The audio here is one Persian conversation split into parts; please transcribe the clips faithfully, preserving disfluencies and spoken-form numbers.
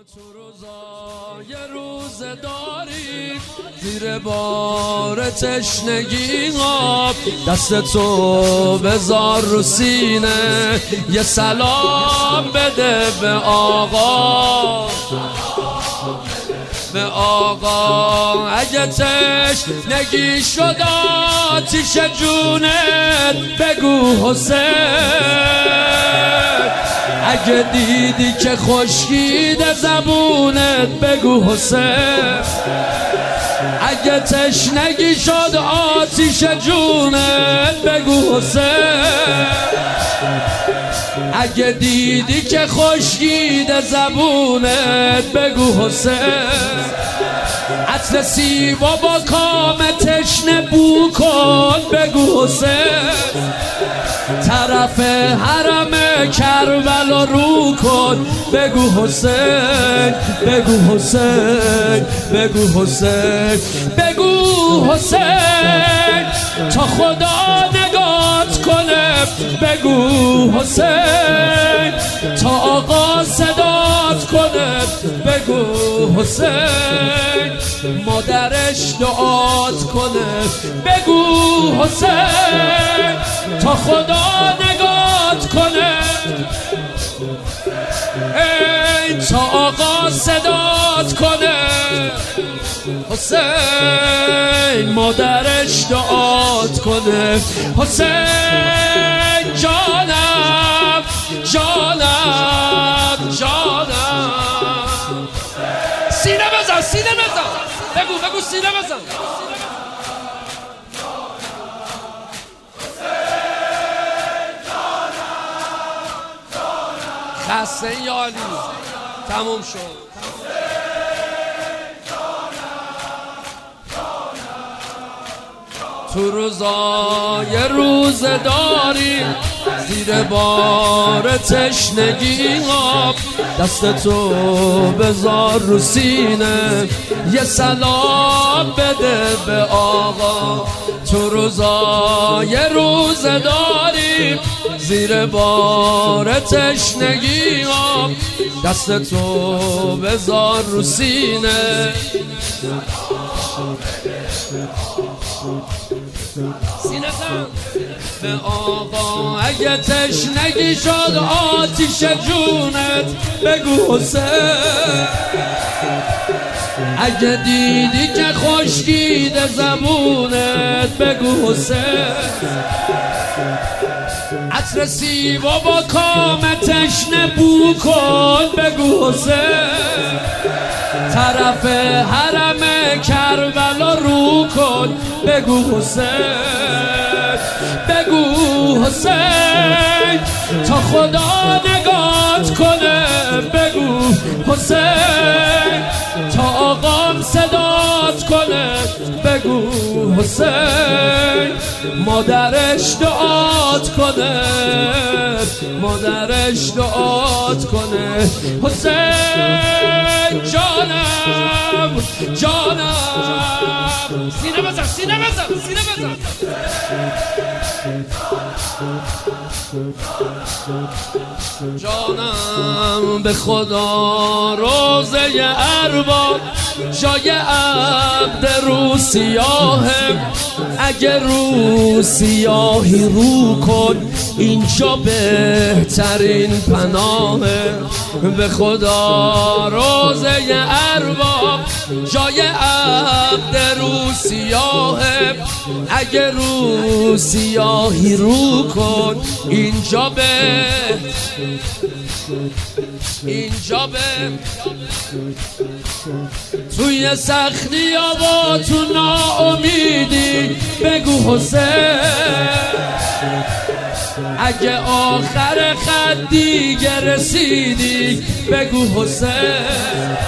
تو روزای روز داری زیر بار تشنگی آب دست تو بذار رو سینه یه سلام بده به آقا به آقا اگه تشنگی شد آتیش جونت بگو حسین اگه دیدی که خشکیده زبونت بگو حسین اگه تشنگی شد آتیش جونت بگو حسین اگه دیدی که خشکیده زبونت بگو حسین عطر سیبا با کام تشنه بو کن بگو حسین طرف حرم کربلا رو کن بگو حسین بگو حسین بگو حسین بگو حسین تا خدا نگات کنه بگو حسین تا آقا صدات کنه بگو حسین مادرش دعات کنه بگو حسین تا خدا نگات کنه ای تا آقا صدات کنه حسین مادرش دعات کنه حسین جانم جانم جانم سینه بزن سینه بزن بگو بگو سینه بزن خسته یالی تموم شد تو روزای روز داری زیر بار تشنگی آب دست تو بذار رو سینه یه سلام بده به آقا تو روزای روز داری زیر بار تشنگی آب دست تو بذار رو سینه سینه زن به آقا اگه تشنگی شد آتیش جونت بگو حسین اگه دیدی که خشکیده زبونت بگو حسین عطر سیبا با کام تشنه بو کن بگو حسین طرف حرم کربلا رو کن بگو حسین بگو حسین تا خدا نگات کنه بگو حسین تا آقام صدات کنه بگو حسین مادرش دعات کنه مادرش دعات کنه حسین جانم جانم سینه بزن سینه بزن سینه بزن جانم به خدا روزه ارباب جای عبد رو سیاهه اگه رو سیاهی رو کن اینجا بهترین پناهه به خدا روزه ارباب جای عبد رو سیاهه اگه رو سیاهی رو کن اینجا به اینجا به توی سختی و تو ناامیدی بگو حسین اگه آخر خط دیگه رسیدی بگو حسین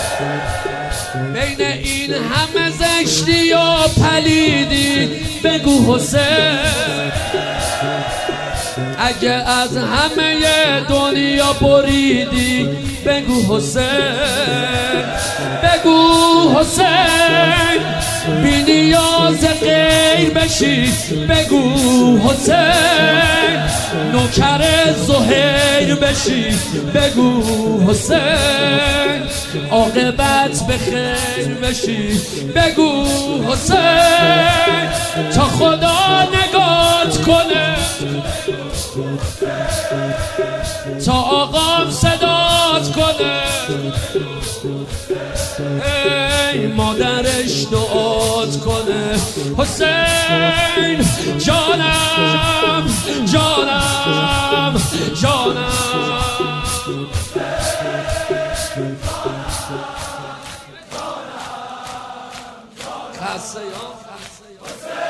بین این همه زشتی و پلیدی بگو حسین اگه از همه دنیا بریدی بگو حسین بگو حسین بی نیاز غیر بشی بگو حسین، نوکر زهیر بشی بگو حسین، عاقبت به خیر بشی بگو حسین، تا خدا نگات کنه، تا آقام صدات کنه، ای مادرش دعات کنه. حسین جانم جانم جانم، خسته یا خسته یا